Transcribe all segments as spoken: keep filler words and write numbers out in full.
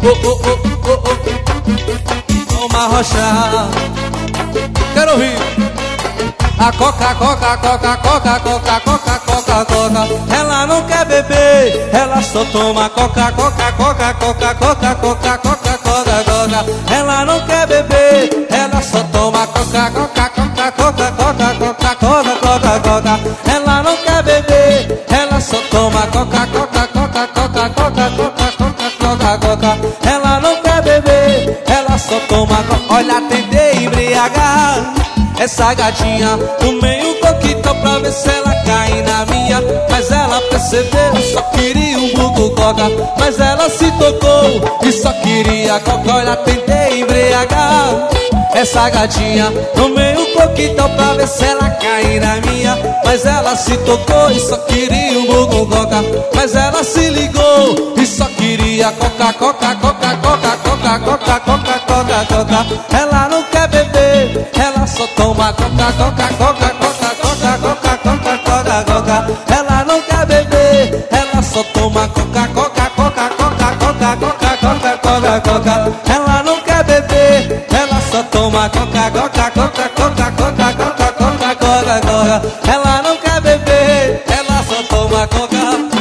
oh, oh, oh, oh, oh. Toma rocha. Quero ouvir. A coca, coca, coca, coca, coca, coca, coca, coca. Ela não quer beber, ela só toma coca, coca, coca, coca, coca, coca, coca, coca, coca. Ela não quer beber, ela só toma coca, coca, coca, coca, coca, coca, coca, coca, coca. Ela não quer beber, ela só toma coca, coca, coca, coca, coca, coca, coca, coca, coca. Ela não quer beber, ela só toma coca. Olha, tentei embriagar essa gatinha, tomei um coquetel pra ver se ela cai na minha. Mas ela percebeu, só queria um buco coca. Mas ela se tocou e só queria coca. Olha, tentei embriagar essa gatinha, tomei um coquetel pra ver se ela cai na minha. Mas ela se tocou e só queria um buco coca. Mas ela se ligou e só queria coca, coca, coca, coca, coca, coca, coca, coca, coca. Ela não quer beber, ela só toma coca, coca, coca, coca, coca, coca, coca, coca, coca. Ela não quer beber, ela só toma coca, coca, coca, coca, coca, coca, coca, coca, coca. Ela não quer beber, ela só toma coca, coca, coca, coca, coca, coca, coca, coca, coca. Ela não quer beber, ela só toma coca.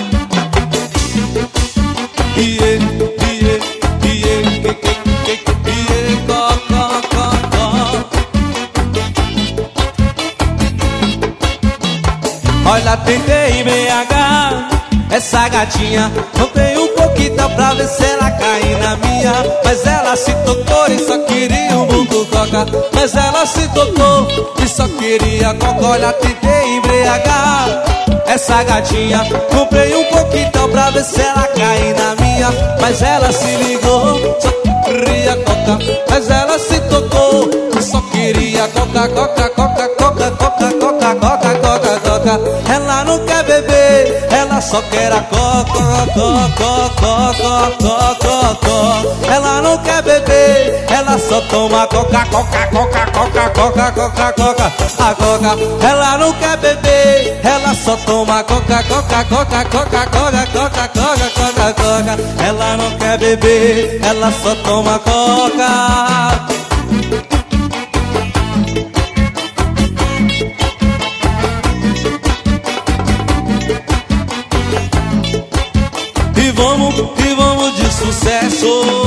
Iê, iê, iê, que, que, que, que, iê, coca, coca. Olha, tentei embriagar essa gatinha, comprei um coquetel pra ver se ela cai na minha. Mas ela se tocou e só queria um buco coca. Mas ela se tocou e só queria coca. Olha, tentei embriagar essa gatinha, comprei um coquetel pra ver se ela cai na minha. Mas ela se ligou, só queria coca. Mas ela se tocou e só queria coca, coca, coca, coca, coca, coca, coca, coca, coca. Ela não quer beber, ela só quer a coca, coca, coca, coca, coca. Ela não quer beber, ela só toma coca, coca, coca, coca, coca, coca, coca, a coca. Ela não quer beber, ela só toma coca, coca, coca, coca, coca, coca, coca, coca, coca. Ela não quer beber, ela só toma coca. E vamos, e vamos de sucesso.